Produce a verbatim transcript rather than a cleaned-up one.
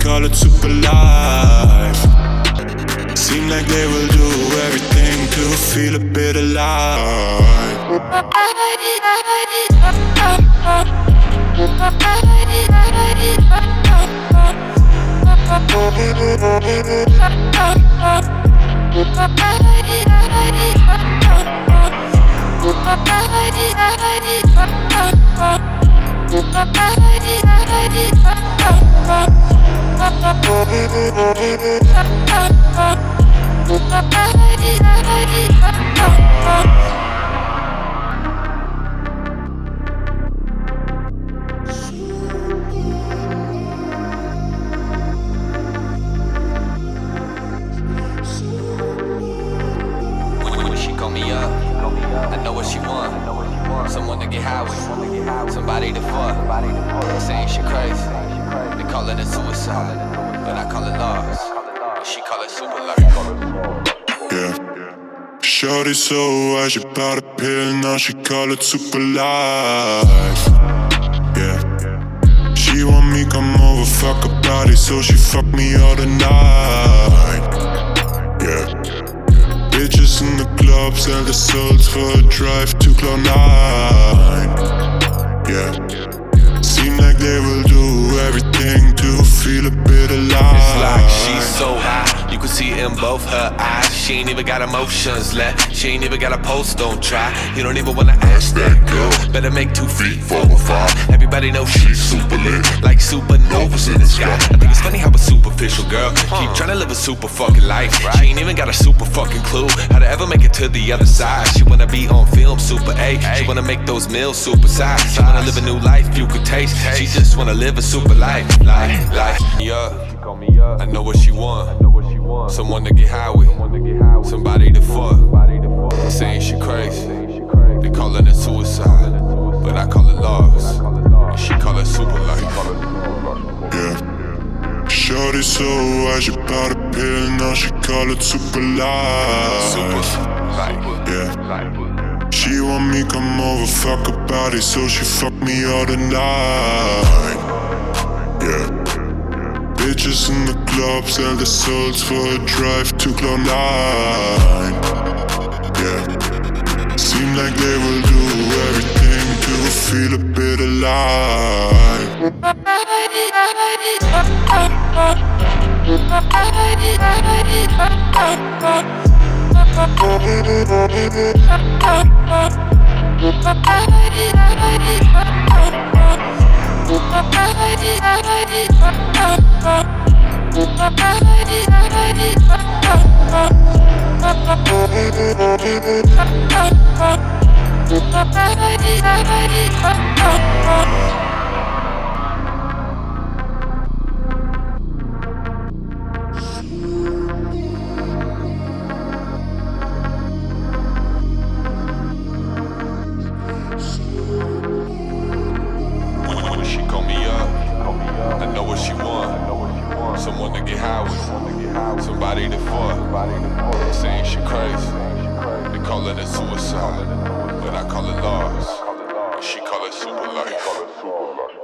call it super life. Seem like they will do everything to feel a bit alive. I know what she want. Someone to get high with. Somebody to fuck. Saying she crazy. They callin' it suicide, but I call it lost. She call it super life. Yeah. Shorty so high, she bought a pill, now she call it super life. Yeah. She want me come over, fuck her body, so she fuck me all the night. Yeah. Bitches in the club sell their souls for a drive to Cloud nine. Yeah. Seem like they will do everything to feel a bit alive. It's like she's so high, you can see it in both her eyes. She ain't even got emotions left, she ain't even got a pulse, don't try. You don't even wanna ask that girl, better make two feet four or five. Everybody knows she's super lit, like supernovas in the sky. I think it's funny how a superficial girl keep trying to live a super fucking life. She ain't even got a super fucking clue how to ever make it to the other side. She wanna be on film, super A. She wanna make those meals super size. She wanna live a new life you could taste. She just wanna live a super life, life, life. Yeah, I know what she want. Someone to get high with, somebody to fuck. Saying she crazy, they callin' it suicide, but I call it lost. And she call it super life. Yeah. Shorty so high, she bought a pill, now she call it super life. Super life. Yeah. She want me come over, fuck her body, so she fuck me all the night. Yeah. Bitches in the club sell their souls for a drive to Cloud nine. Yeah. Seem like they will do everything to feel a bit alive. She call me up, I know what she want. Someone to get high with, somebody to fuck. Saying she crazy, they callin' it suicide, but I call it lost. She call it super life.